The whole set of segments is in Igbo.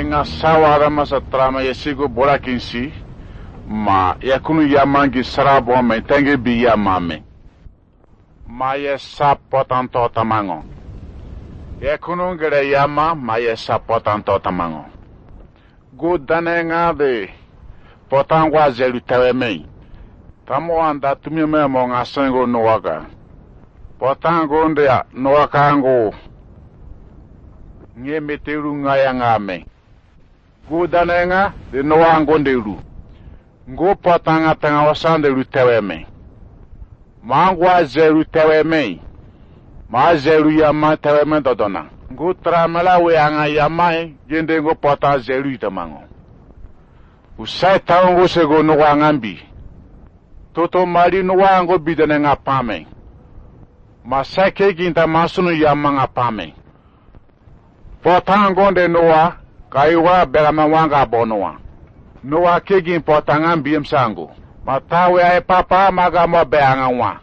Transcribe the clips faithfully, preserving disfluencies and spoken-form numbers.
nga sawara masatrama yesigo borakinsi ma yakunu yamangi sarabo me tenge bi yamame ma yesa potanto tamango yakunu gere yama ma yesa potanto tamango go danenga de potangwa zelu taweme tamo anda tumime mo nga sengo noaga potango ndia noaka ngo nye meteru nga ya ngame go danenga de noa ngonderu ngo potanga tanga wasande lu teweme mangwa zeru teweme ma zeru yama teweme dodona ngo tramala we anga yama gende ngo pota zeru itamango usai tawo sego no wangambi toto mari no wango bidene nga pame masake ginta masunu yama nga pame potango de noa kaiwa berama wanga bonoa noa kegi potanga mbiem sango matawe ay papa maga mo beanga wa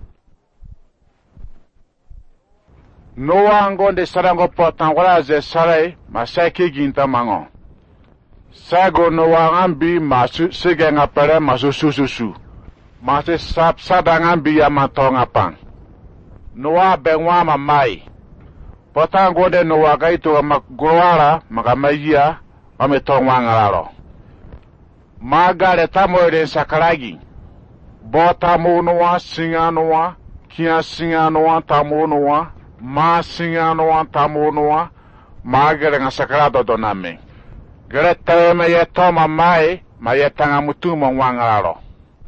noa ngonde sarango potanga wala ze sare masake ginta mango sago noa ngambi masu sigenga pere masu sususu mase sap sadanga mbi ya matonga pan noa benwa mamai potango de noa gaito magwara magamaya ametonga ngararo magare tamore sakaragi bota monoa singanoa kia singanoa tamonoa ma singanoa tamonoa magare nga sakarado doname gare teme ye toma mai ma ye tanga mutuma wangararo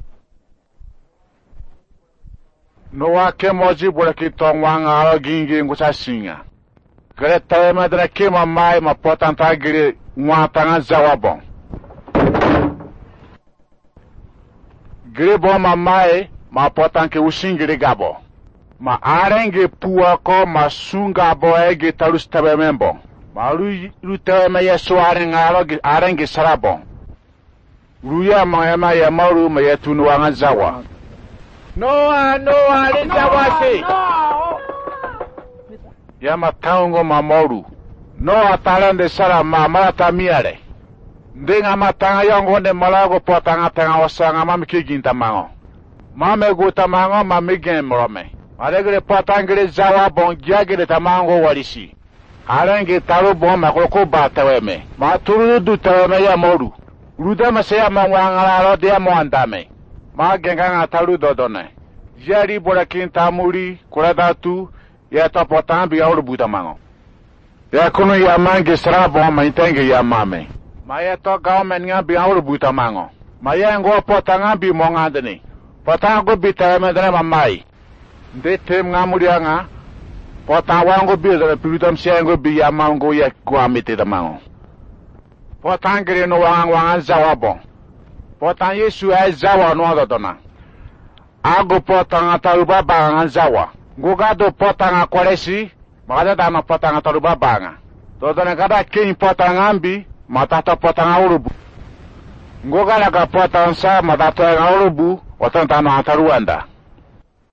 noa kemoji bora kitong wangaro gingi ngusa singa gare teme dra kema mai ma potanta gire watanga zawabon Grebo ma mai ma potanke usingire gabo ma arenge puwa ko ma sunga bo ege talus tabe membo ma lu lu tabe me yeso arenga aro arenge sarabo ruya ma ma ya maru ma yatunu wanga zawa noa noa le zawase ya ma taungo ma moru noa talande sara ma mata miare ndenga matanga yango ne malago potanga tanga wasanga mami kiginta mango mame go tamango mami gemrome alegre potangre zawa bon giagre tamango walisi arenge taro bon makoko bataweme maturu du taweme ya moru ruda masaya mangwanga ro de amandame ma genga ngataru dodone yari borakinta muri kuradatu ya tapotambi ya urubuta mango ya kunu ya mange srabo maitenge ya mame maya to government nga bi awru buta mango maya ngo potanga bi mongandeni potango bita medre mamai ndetem nga murianga potango ngo bi zare pilutam sengo bi ya mango ye kwamite da mango potangre no wang wang zawabo potan yesu ay zawa no dodona ago potanga taruba banga zawa ngogado potanga kolesi magada dama potanga taruba banga dodona kada kin potanga ambi matata potanga urubu ngogala ka potansa matata urubu watanta no ataruanda